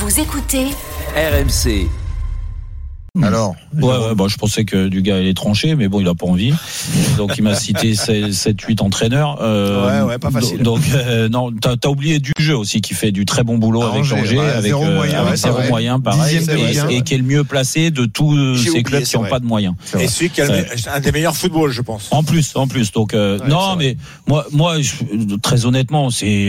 Vous écoutez RMC. Alors, je pensais que du gars il est tranché, mais bon, il a pas envie. Donc il m'a cité 7-8 entraîneurs. pas facile. Donc non, t'as oublié du jeu aussi qui fait du très bon boulot avec Angers, avec zéro moyen, pareil, et qui est le mieux placé de tous ces clubs qui n'ont pas de moyens. Et celui qui a un des meilleurs footballs, je pense. En plus. Donc non, mais moi, très honnêtement,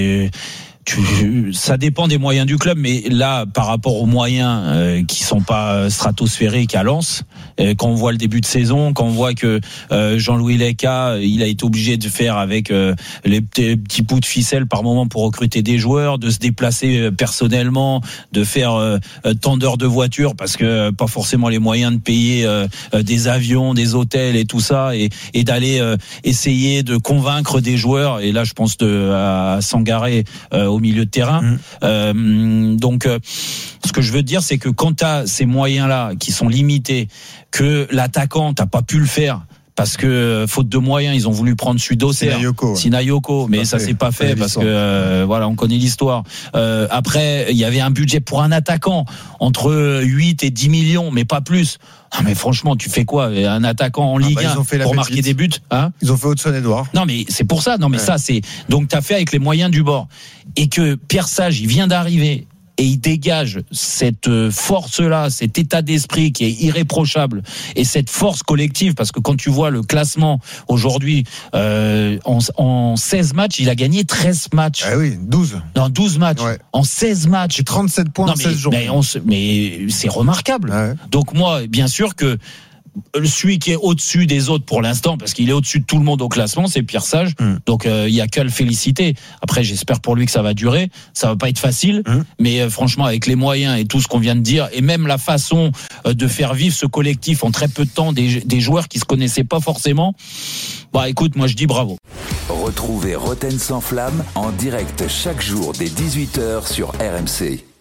ça dépend des moyens du club, mais là, par rapport aux moyens qui sont pas stratosphériques à Lens, quand on voit le début de saison, quand on voit que Jean-Louis Lecca, il a été obligé de faire avec les petits bouts de ficelle par moment pour recruter des joueurs, de se déplacer personnellement, de faire tant d'heures de voiture parce que pas forcément les moyens de payer des avions, des hôtels et tout ça, et d'aller essayer de convaincre des joueurs. Et là, je pense à Sangaré au milieu de terrain. Donc, ce que je veux dire, c'est que quand tu as ces moyens-là qui sont limités, que l'attaquant, t'as pas pu le faire, parce que faute de moyens, ils ont voulu prendre Sinayoko, mais ça s'est pas fait parce que on connaît l'histoire. Après, il y avait un budget pour un attaquant entre 8 et 10 millions, mais pas plus. Ah, mais franchement, tu fais quoi, un attaquant en Ligue 1 pour marquer des buts, hein? Ils ont fait Hudson-Edouard. Non, mais c'est pour ça. Non, mais ça, c'est donc t'as fait avec les moyens du bord, et que Pierre Sage, il vient d'arriver. Et il dégage cette force-là, cet état d'esprit qui est irréprochable, et cette force collective, parce que quand tu vois le classement aujourd'hui, en 16 matchs, il a gagné 13 matchs. Ah oui, 12. Non, 12 matchs. Ouais. En 16 matchs. 37 points en 16 jours. Mais c'est remarquable. Ouais. Donc moi, bien sûr que celui qui est au-dessus des autres pour l'instant, parce qu'il est au-dessus de tout le monde au classement, c'est Pierre Sage. Donc il y a qu'à le féliciter. Après, j'espère pour lui que ça va durer. Ça va pas être facile, mais franchement, avec les moyens et tout ce qu'on vient de dire, et même la façon de faire vivre ce collectif en très peu de temps, des joueurs qui se connaissaient pas forcément, écoute, moi je dis bravo. Retrouvez Roten sans flamme en direct chaque jour dès 18h sur RMC.